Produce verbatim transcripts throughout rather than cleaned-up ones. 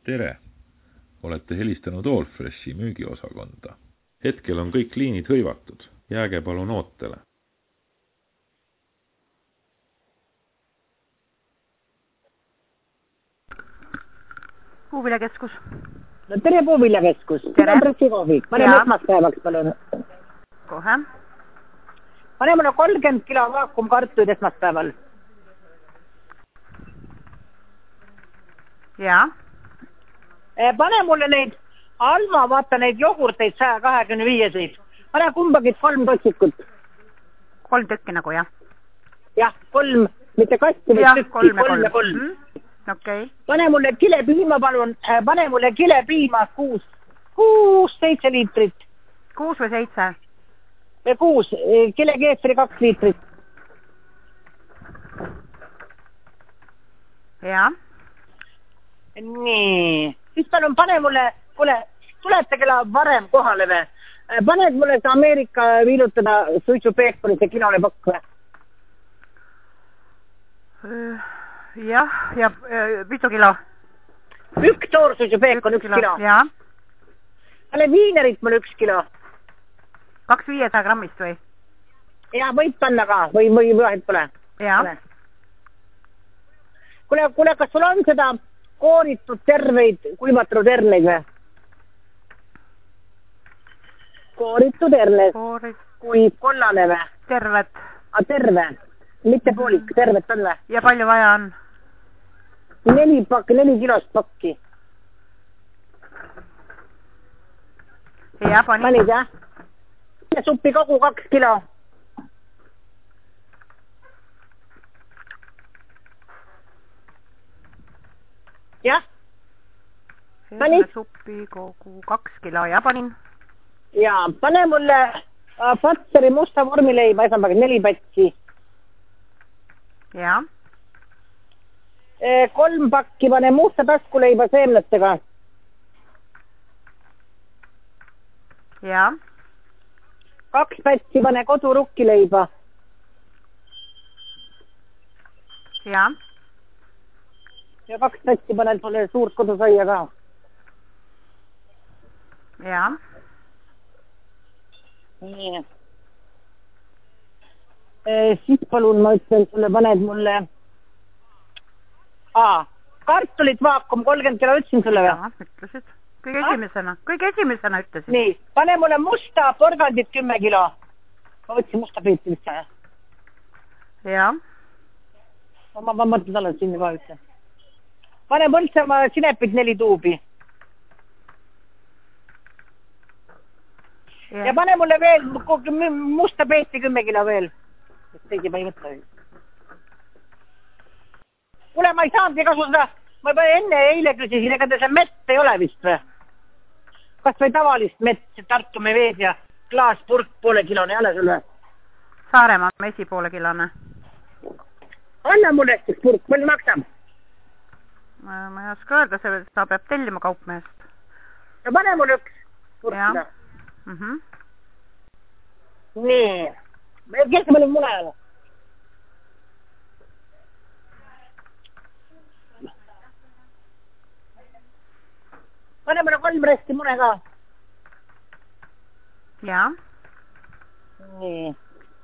Tere! Olete helistanud Allfreshi müügiosakonda. Hetkel on kõik liinid hõivatud. Jääge palun ootele. Puuviljakeskus. No tere, Puuviljakeskus. Tere. Pressikohvi. Paneme esmaspäevaks, palun. Kohe. Pane mulle kolmkümmend kilo vaakumkartuid esmaspäeval. Ja. Pane mulle neid Alma, vaata neid jogurteid saja kahekümne viieseid. Pane kumbagid kolm tossikut. Kolm tükki nagu, jah? Jah, kolm, mitte kasti, või tükki, kolm ja kolm. kolm. Mm? Okay. Pane mulle kilepiima, palun. Pane mulle kilepiima kuus. Kuus, seitse liitrit. Kuus või seitse? Kuus, kilekeetri kaks liitrit. Ja. Nii. Siis palun pane mulle, kuule, tulete kella varem kohale või? Paned mulle see Ameerika viilutada suitsupeekoni see kilole pakk või? Jah, ja mitu kilo? Üks toorsuitsupeekon, üks kilo. Ja. Pane viinerit mulle üks kilo. Kaks viiesaja grammist või? Ja, võib panna ka, või, või vahet pole. Ja. Kuule, kuule, kas sul on seda kooritud terveid kuivatanud erleid või? Kooritud erles. Koorit... Kui kollane või? Tervet. A, terve. Mitte poolik, tervet on või? Ja palju vaja on? Neli pakki, neli kilost pakki. Ja, pani. Panid, jah? Ja suppi kogu kaks kilo. Jah? Pani? Suppi kogu kaks kilo ja panin. Ja, pane mulle äh, Fatseri musta vormileiba esampäeval neli pätsi. Ja. E, kolm pakki pane musta taskuleiba seemnetega. Ja. Kaks pätsi pane kodurukkileiba. Ja. Ja kaks pätsi pane sulle suurt kodusaia ka. Ja. Nii. E, siis palun ma ütlen sulle, paned mulle Aa, kartulit vaakum kolmkümmend kilo ütlesin sulle või? Ja, ütlesid. Kõige esimesena. Kõige esimesena ütlesid. Nii, pane mulle musta porgandit kümme kilo. Ma võtsin musta peeti vist jah. Ja. Ma, ma mõtlen talle sinna ka ütlen. Pane Põltsamaa sinepit neli tuubi. Ja. ja pane mulle veel musta peeti kümme kilo veel. Teigi ma ei mõtle. Kuule, ma ei saanud ega seda, ma juba enne eile küsisin, ega te see mett ei ole vist või? Kas või tavalist mett, see Tartumäe vees ja klaaspurk poole kilone jälle sul või? Saaremaa mesi poole kilone. Anna mulle üks purk, palju maksab? Ma, ma ei oska öelda, see ta peab tellima kaupmehest. Ja pane mulle üks purk seda. Mm -hmm. Nii. Kes see palju mune on? Pane mulle kolm resti mune ka. Ja. Nii.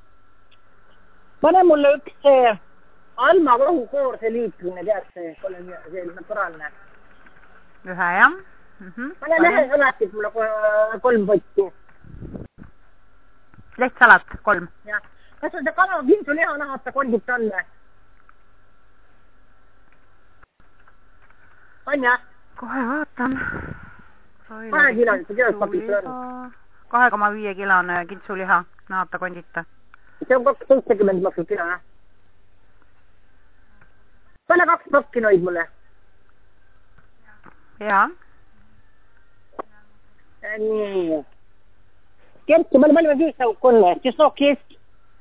Pane mulle üks see Alma vahukoor, see liitrine, tead see, see naturaalne. Ühe, jah. Mm -hmm. Pane lehe salatit mulle kolm potti. Lehtsalat, kolm. Ja. Kas on see kala kinsu liha nahata kondit on või? On jah? Kohe vaatan. Kahe kilonit, kilonit pakist on. Kahe koma viie kilone kintsuliha nahata kondita. See on kaks seitsekümmend maksud kilo, jah? Pane kaks pakki noid mulle. Ja. Nii. Kertsi, palju palju kiisauk on või? Siis noh, kesk.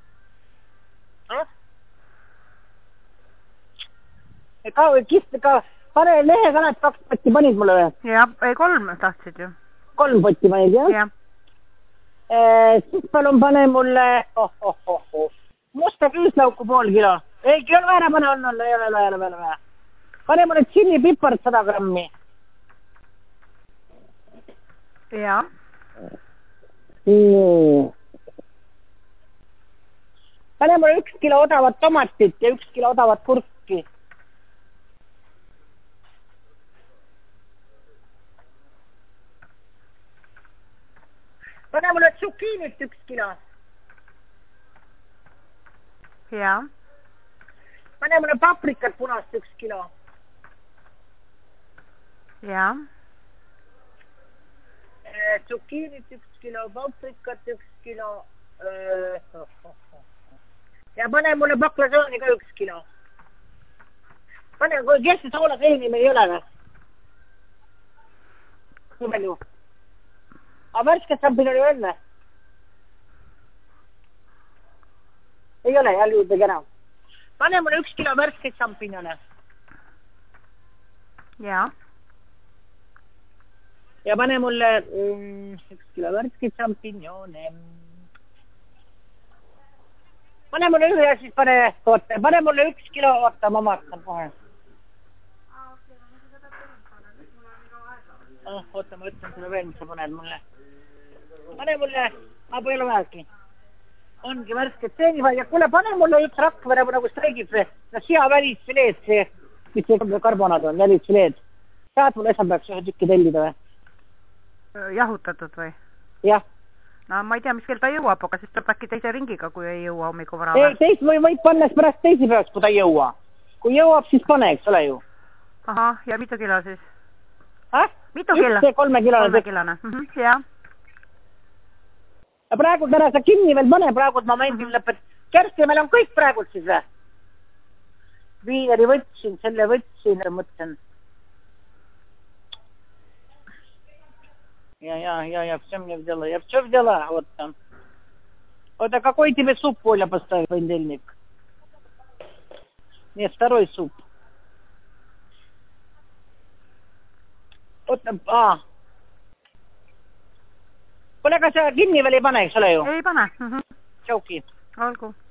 Ka, kist, ka, pane lehe kanat kaks potti panid mulle või? Ja, ei kolm tahtsid ju. Kolm potti panid, jah? Jah. E, siis palun pane mulle oh, oh, oh, oh. musta küüslauku pool kilo. Ei, ei ole vaja, pane, on, on, ei ole vaja, ei ole vaja. Pane mulle tšilli pipart sada grammi. Jaa. Pane mulle üks kilo odavat tomatit ja üks kilo odavat kurki. Pane mulle tsukiinit üks kilo. Jaa. Pane mulle paprikat punast üks kilo. Jaa. Tsukiinit üks kilo, paprikat üks kilo. Ja pane mulle baklažaani ka üks kilo. Pane, kui kes soolaseeni meil ei ole või? Kui palju? Aga värsked šampinjoni on või? Ei ole, jälle juurde kena. Pane mulle üks kilo värsked šampinjone. Jaa. Ja pane mulle mm, üks kilo värsked šampinjone. Pane mulle ühe ja siis pane, oota, pane mulle üks kilo, oota, ma vaatan kohe. Oh, oota, ma ütlen sulle veel, mis sa paned mulle. Pane mulle, aga ei ole vähegi. Ongi värsked seenivad ja kuule, pane mulle üks rakvere nagu streigib see, no siia välisfileed see, mis see karbonad on, välisfileed. Saad mulle esmapääks ühe tükki tellida või? Jahutatud või? Jah. No ma ei tea, mis kell ta jõuab, aga siis tuleb äkki teise ringiga, kui ei jõua hommikul vara. Ei, teist või võid panna pärast teisi päevaks, kui ta ei jõua. Kui jõuab, siis pane, eks ole ju. Aha, ja mitu kilo siis? Häh? Mitu kilo? Üks kolmekilone. Kolmekilone, mhm, jah. Ja praegu täna sa kinni veel pane, praegu momendil lõpet. Kersti, meil on kõik praegu siis või? Viineri võtsin, selle võtsin ja mõtlen. Ja, ja, ja, ja, все мне взяла. Я все взяла, вот там. Вот, а какой тебе суп, Оля, поставил в понедельник? Нет, второй суп. Вот, а. Kuule, aga sa kinni veel ei pane, eks ole ju? Ei pane. Mhm. Tšauki. Olgu.